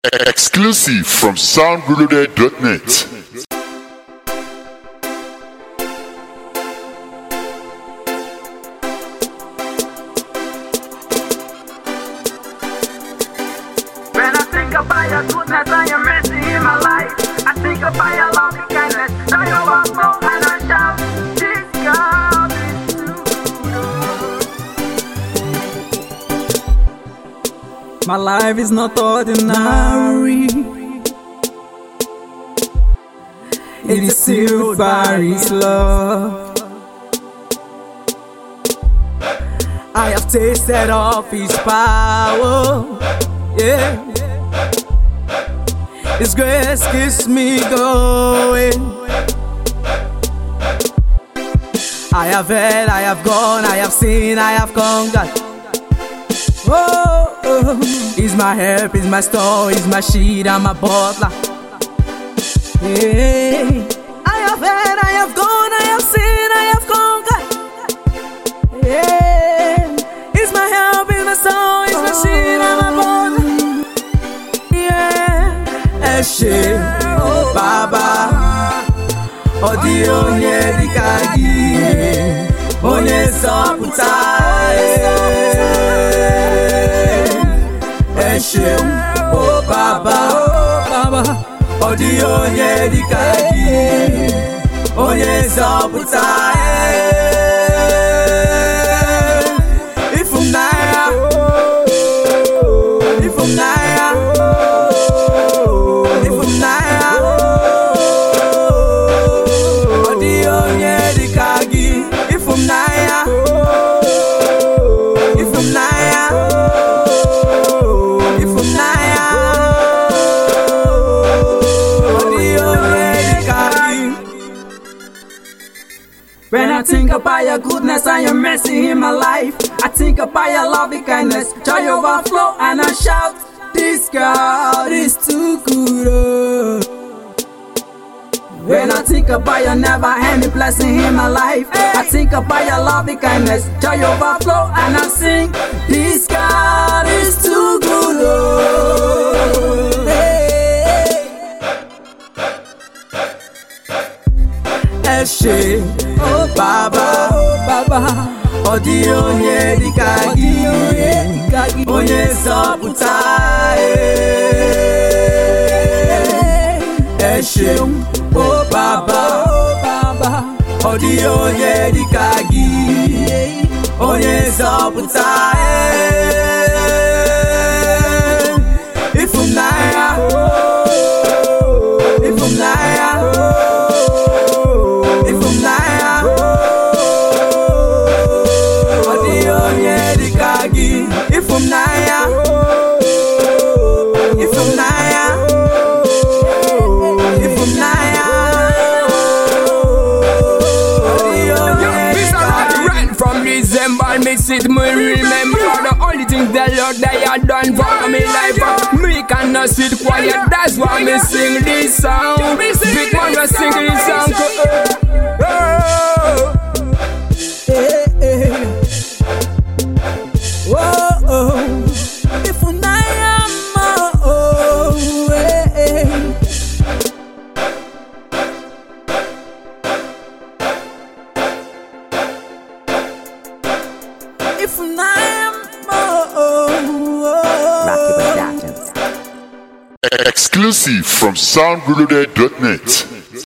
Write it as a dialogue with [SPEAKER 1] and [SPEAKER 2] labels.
[SPEAKER 1] Exclusive from soundreloaded.net.
[SPEAKER 2] When I think about your goodness and your mercy in my life, I think about your loving kindness, now you overflow and I shout, this God is true.
[SPEAKER 3] My life is not ordinary. It is sealed by His love. I have tasted of His power. Yeah. His grace keeps me going. I have heard, I have gone, I have seen, I have conquered. Oh, oh, He's my help, He's my store, He's my shield and my butler. Hey, I have heard, I have gone, I have seen, I have conquered. Yeah, He's my help, He's my store, He's my shield and my butler. Yeah, Eshe, oh Baba, Odi onye dikagi, onye soputai. Eshe, oh Baba, Odi onye dikagi, onye soputai. When I think about your goodness and your mercy in my life, I think about your loving kindness, joy overflow and I shout, this God is too good. Oh. When I think about your never-ending blessing in my life, I think about your loving kindness, joy overflow and I sing, this God is too good. Oh. Eshe, oh Baba, Odi onye dikagi, onye soputai. Eshe, oh Baba, Odi onye dikagi, onye soputai.
[SPEAKER 4] Mix it, me remember the only thing the Lord they had done for me life. Me cannot sit quiet, that's why me sing this song. Big man was singing this song.
[SPEAKER 1] Exclusive from soundreloaded.net.